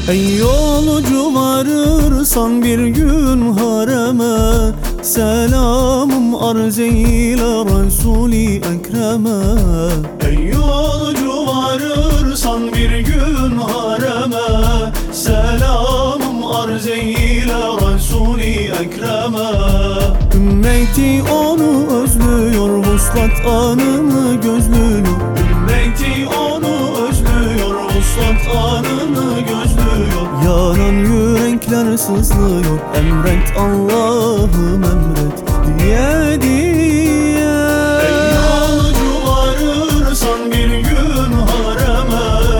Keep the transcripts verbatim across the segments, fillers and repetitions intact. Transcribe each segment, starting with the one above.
Ey yolcu varırsan bir gün hareme, selamım arz eyle Resul-i Ekrem'e. Ey yolcu varırsan bir gün hareme, selamım arz eyle Resul-i Ekrem'e. Ümmeti onu özlüyor, vuslat anını gözlüyor. Ümmeti onu özlüyor, vuslat anını gözlüyor. Yanan yürekler sızlıyor, emret Allah'ım emret diye diye. Ey yolcu varırsan bir gün hareme,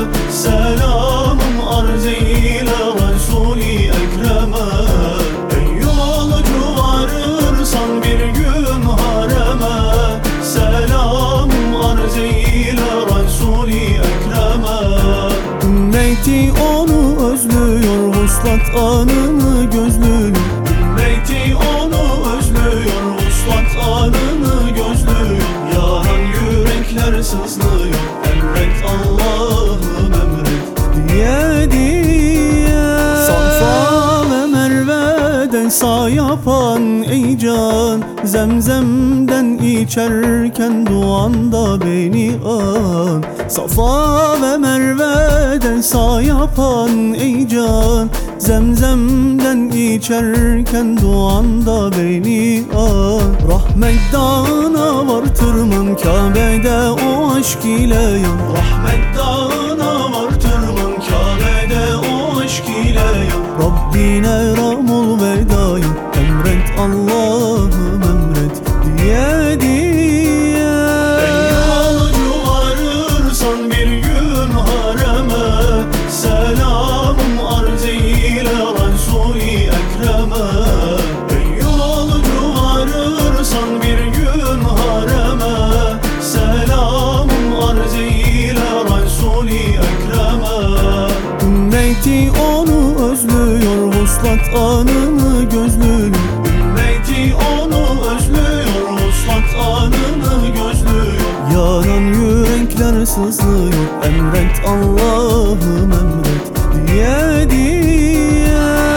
selamım arz eyle Resul-i Ekrem'e. Ey yolcu varırsan bir gün hareme, selamım arz eyle Resul-i Ekrem'e. Ümmeti onu özlüyor, vuslat anını gözlüyor. Ümmeti onu özlüyor, vuslat anını gözlüyor. Yanan yürekler sızlıyor, emret Allah'ım emret diye diye. Safa ve Merve'den sağ yapan ey can, Zemzem'den içerken duanda beni an. Safa ve Merve'den sağ yapan ey can, Zemzem'den içerken duanda beni an. Rahmet dağına var tırman, Kabe'de o aşk ile yan. Rahmet dağına var tırman, Kabe'de o aşk ile yan. Rabbine ram ol ve dayan, emret Allah'ım emret diye diye. Ey yolcu varırsan bir gün hareme, selamım arz eyle Resul-i Ekrem'e. Ey yolcu varırsan bir gün hareme, selamım arz eyle Resul-i Ekrem'e. Ümmeti onu özlüyor, vuslat anını gözlüyor. Ümmeti onu özlüyor, vuslat anını gözlüyor. Yanan yürekler sızlıyor, emret Allah'ım emret diye diye.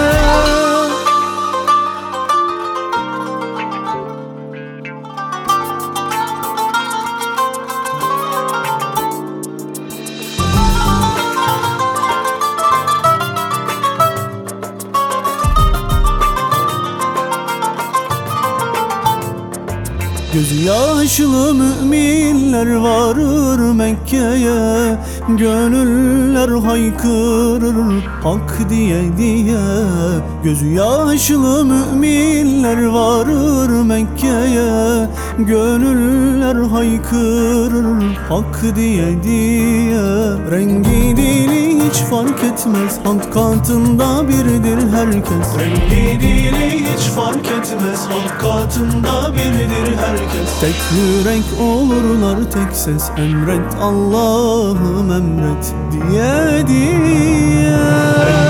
Gözü yaşlı müminler varır Mekke'ye, gönüller haykırır hak diye diye. Gözü yaşlı müminler varır Mekke'ye, gönüller haykırır hak diye diye. Rengi dili hiç fark etmez, hak katında birdir herkes. Rengi dili hiç fark etmez, hak katında birdir herkes. Tek yürek olurlar tek ses, emret Allah'ım emret diye diye.